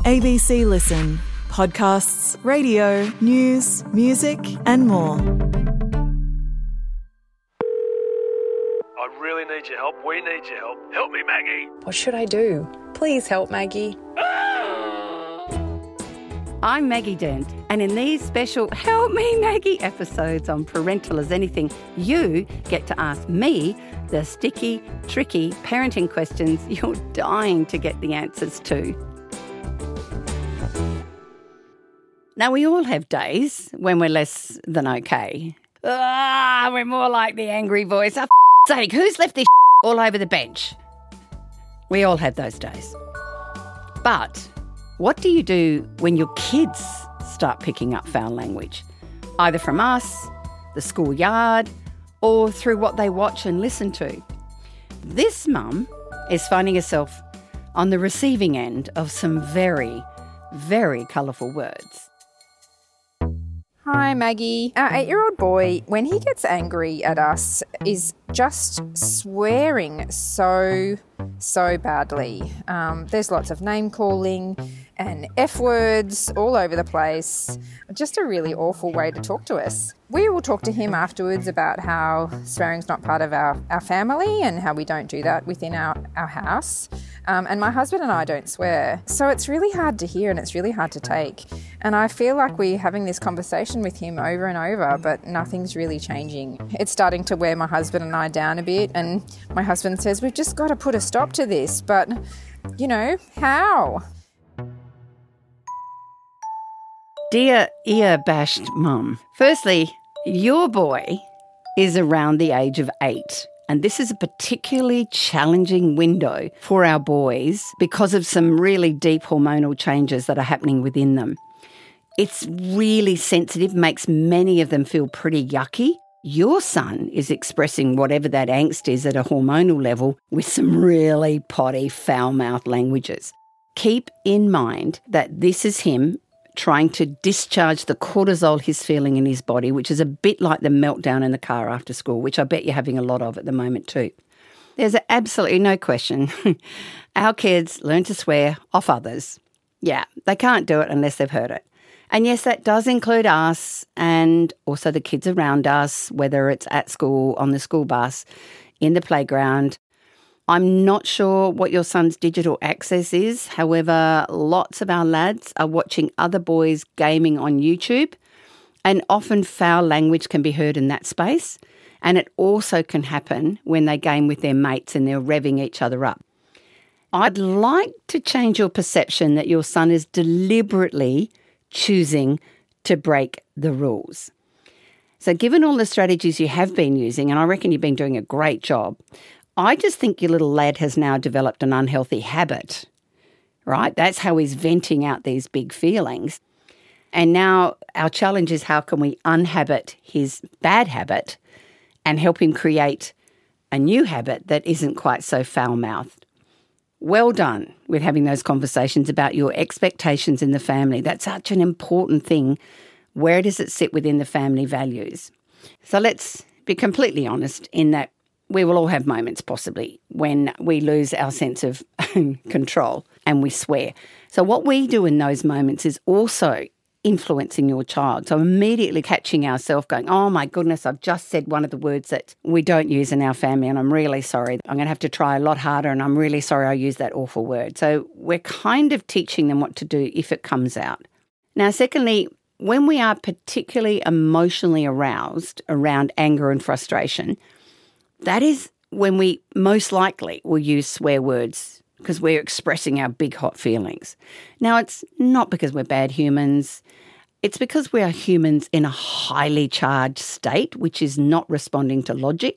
ABC Listen. Podcasts, radio, news, music and more. I really need your help. We need your help. Help me, Maggie. What should I do? Please help, Maggie. I'm Maggie Dent, and in these special Help Me Maggie episodes on Parental as Anything, you get to ask me the sticky, tricky parenting questions you're dying to get the answers to. Now, we all have days when we're less than okay. We're more like the angry voice. For sake, who's left this all over the bench? We all have those days. But what do you do when your kids start picking up foul language? Either from us, the schoolyard, or through what they watch and listen to. This mum is finding herself on the receiving end of some very, very colourful words. Hi, Maggie. Our 8-year-old boy, when he gets angry at us, is just swearing so badly. There's lots of name-calling and F-words all over the place. Just a really awful way to talk to us. We will talk to him afterwards about how swearing's not part of our family and how we don't do that within our house. And my husband and I don't swear. So it's really hard to hear and it's really hard to take. And I feel like we're having this conversation with him over and over, but nothing's really changing. It's starting to wear my husband and I down a bit. And my husband says, we've just got to put a stop to this. But, how? Dear ear-bashed mum, firstly, your boy is around the age of 8. And this is a particularly challenging window for our boys because of some really deep hormonal changes that are happening within them. It's really sensitive, makes many of them feel pretty yucky. Your son is expressing whatever that angst is at a hormonal level with some really potty, foul-mouthed languages. Keep in mind that this is him trying to discharge the cortisol he's feeling in his body, which is a bit like the meltdown in the car after school, which I bet you're having a lot of at the moment too. There's absolutely no question. Our kids learn to swear off others. Yeah, they can't do it unless they've heard it. And yes, that does include us and also the kids around us, whether it's at school, on the school bus, in the playground. I'm not sure what your son's digital access is. However, lots of our lads are watching other boys gaming on YouTube, and often foul language can be heard in that space. And it also can happen when they game with their mates and they're revving each other up. I'd like to change your perception that your son is deliberately choosing to break the rules. So given all the strategies you have been using, and I reckon you've been doing a great job, I just think your little lad has now developed an unhealthy habit, right? That's how he's venting out these big feelings. And now our challenge is how can we unhabit his bad habit and help him create a new habit that isn't quite so foul-mouthed. Well done with having those conversations about your expectations in the family. That's such an important thing. Where does it sit within the family values? So let's be completely honest in that we will all have moments possibly when we lose our sense of control and we swear. So what we do in those moments is also influencing your child. So immediately catching ourselves going, oh my goodness, I've just said one of the words that we don't use in our family and I'm really sorry. I'm going to have to try a lot harder and I'm really sorry I used that awful word. So we're kind of teaching them what to do if it comes out. Now, secondly, when we are particularly emotionally aroused around anger and frustration, that is when we most likely will use swear words because we're expressing our big hot feelings. Now, it's not because we're bad humans. It's because we are humans in a highly charged state, which is not responding to logic.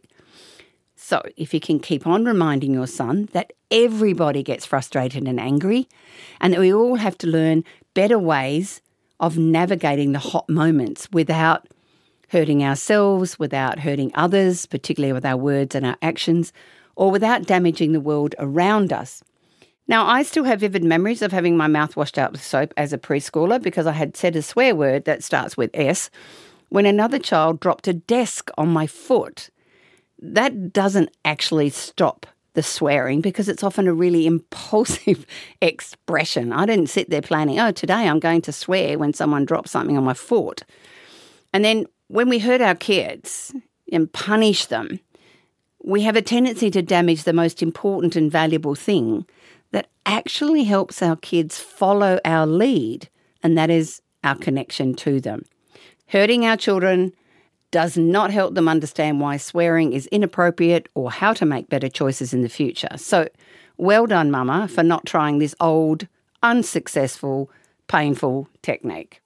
So if you can keep on reminding your son that everybody gets frustrated and angry and that we all have to learn better ways of navigating the hot moments without hurting ourselves, without hurting others, particularly with our words and our actions, or without damaging the world around us. Now, I still have vivid memories of having my mouth washed out with soap as a preschooler because I had said a swear word that starts with S when another child dropped a desk on my foot. That doesn't actually stop the swearing because it's often a really impulsive expression. I didn't sit there planning, today I'm going to swear when someone drops something on my foot. And then when we hurt our kids and punish them, we have a tendency to damage the most important and valuable thing that actually helps our kids follow our lead, and that is our connection to them. Hurting our children does not help them understand why swearing is inappropriate or how to make better choices in the future. So well done, Mama, for not trying this old, unsuccessful, painful technique.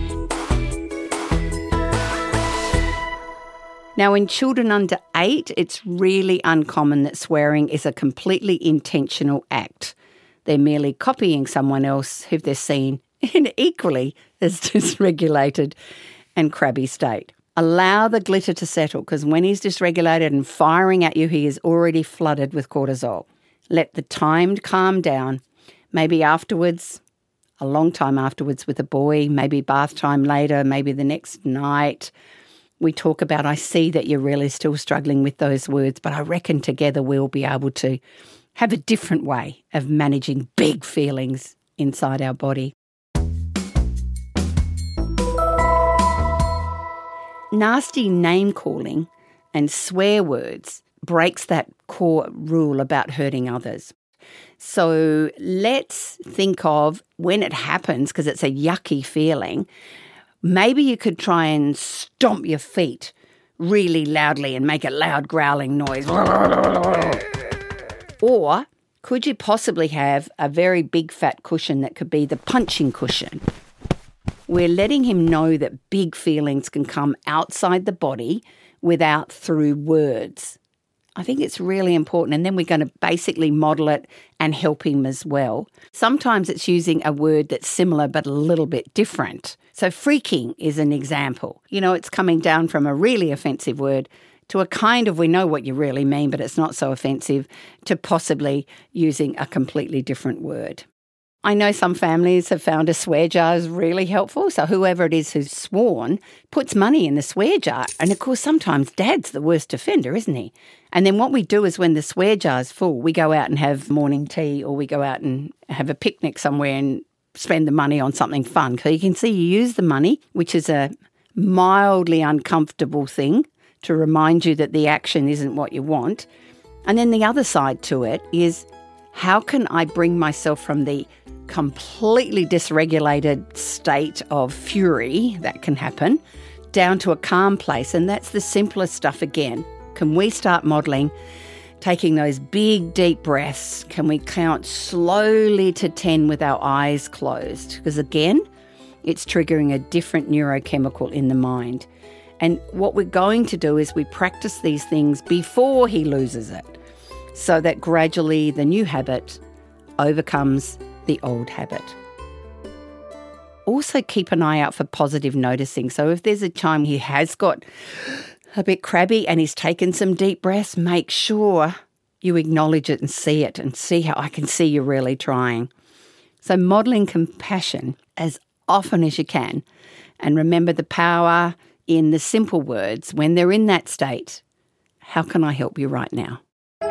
Now, in children under 8, it's really uncommon that swearing is a completely intentional act. They're merely copying someone else who they're seen in equally as dysregulated and crabby state. Allow the glitter to settle, because when he's dysregulated and firing at you, he is already flooded with cortisol. Let the time calm down. Maybe afterwards, a long time afterwards with a boy, maybe bath time later, maybe the next night. We talk about, I see that you're really still struggling with those words, but I reckon together we'll be able to have a different way of managing big feelings inside our body. Nasty name-calling and swear words breaks that core rule about hurting others. So let's think of when it happens, because it's a yucky feeling, maybe you could try and stomp your feet really loudly and make a loud growling noise. Or could you possibly have a very big fat cushion that could be the punching cushion? We're letting him know that big feelings can come outside the body without through words. I think it's really important, and then we're going to basically model it and help him as well. Sometimes it's using a word that's similar but a little bit different. So freaking is an example. It's coming down from a really offensive word to a kind of, we know what you really mean, but it's not so offensive, to possibly using a completely different word. I know some families have found a swear jar is really helpful. So whoever it is who's sworn puts money in the swear jar. And of course, sometimes Dad's the worst offender, isn't he? And then what we do is when the swear jar's full, we go out and have morning tea, or we go out and have a picnic somewhere and spend the money on something fun. So you can see you use the money, which is a mildly uncomfortable thing to remind you that the action isn't what you want. And then the other side to it is, how can I bring myself from the completely dysregulated state of fury that can happen down to a calm place? And that's the simplest stuff again. Can we start modelling taking those big, deep breaths? Can we count slowly to 10 with our eyes closed? Because again, it's triggering a different neurochemical in the mind. And what we're going to do is we practice these things before he loses it, so that gradually the new habit overcomes the old habit. Also keep an eye out for positive noticing. So if there's a time he has got a bit crabby and he's taken some deep breaths, make sure you acknowledge it and see it, and see how I can see you're really trying. So modelling compassion as often as you can, and remember the power in the simple words when they're in that state. How can I help you right now?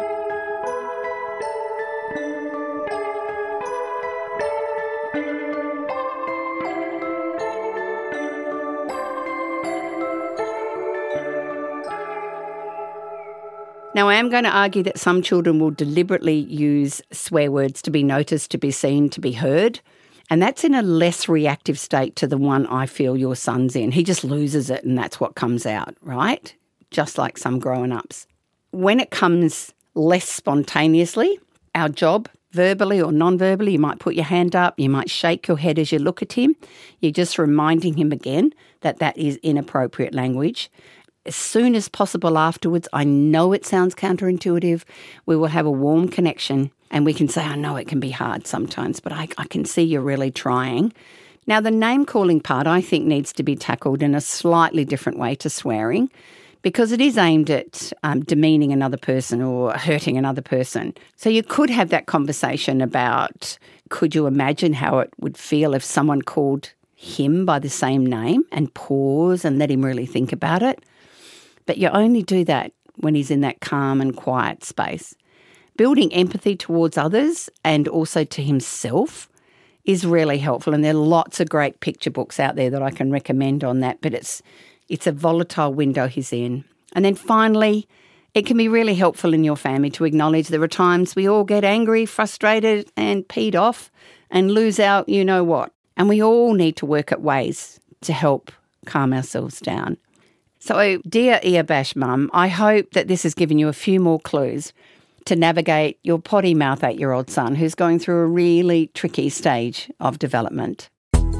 Now, I am going to argue that some children will deliberately use swear words to be noticed, to be seen, to be heard. And that's in a less reactive state to the one I feel your son's in. He just loses it and that's what comes out, right? Just like some grown-ups. When it comes less spontaneously, our job, verbally or non-verbally, you might put your hand up, you might shake your head as you look at him. You're just reminding him again that that is inappropriate language. As soon as possible afterwards, I know it sounds counterintuitive, we will have a warm connection and we can say, I know it can be hard sometimes, but I can see you're really trying. Now, the name-calling part, I think, needs to be tackled in a slightly different way to swearing, because it is aimed at demeaning another person or hurting another person. So you could have that conversation about, could you imagine how it would feel if someone called him by the same name, and pause and let him really think about it. But you only do that when he's in that calm and quiet space. building empathy towards others and also to himself is really helpful. And there are lots of great picture books out there that I can recommend on that, but it's a volatile window he's in. And then finally, it can be really helpful in your family to acknowledge there are times we all get angry, frustrated and peed off and lose our you-know-what. And we all need to work at ways to help calm ourselves down. So, dear Earbash Mum, I hope that this has given you a few more clues to navigate your potty mouth 8-year-old son who's going through a really tricky stage of development.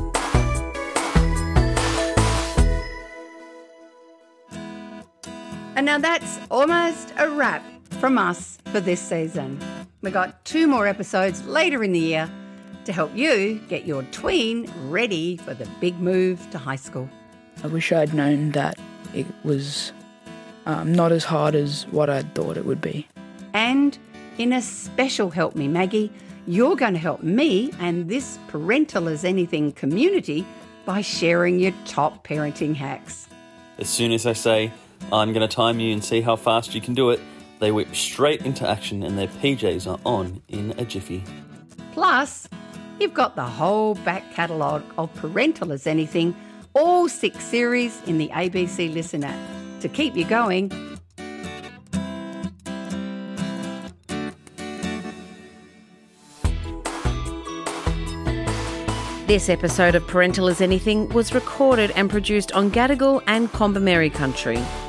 And now that's almost a wrap from us for this season. We've got 2 more episodes later in the year to help you get your tween ready for the big move to high school. I wish I'd known that it was not as hard as what I thought it would be. And in a special Help Me Maggie, you're going to help me and this Parental as Anything community by sharing your top parenting hacks. As soon as I say, I'm going to time you and see how fast you can do it, they whip straight into action and their PJs are on in a jiffy. Plus, you've got the whole back catalogue of Parental as Anything, all 6 series in the ABC Listen app to keep you going. This episode of Parental as Anything was recorded and produced on Gadigal and Kombumerri country.